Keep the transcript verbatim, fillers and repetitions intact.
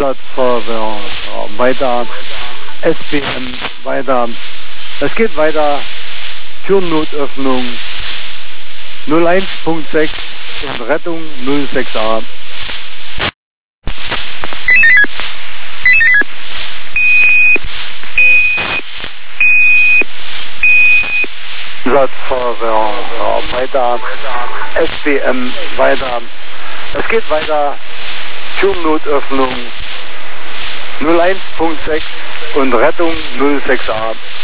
Einsatzfeuerwehr, ja, weiter, S B M, weiter. Es geht weiter, Türnotöffnung null eins Punkt sechs und Rettung null sechs a. Einsatzfeuerwehr, ja, weiter, S B M, weiter. Es geht weiter, Türnotöffnung null eins Punkt sechs und Rettung null sechs a.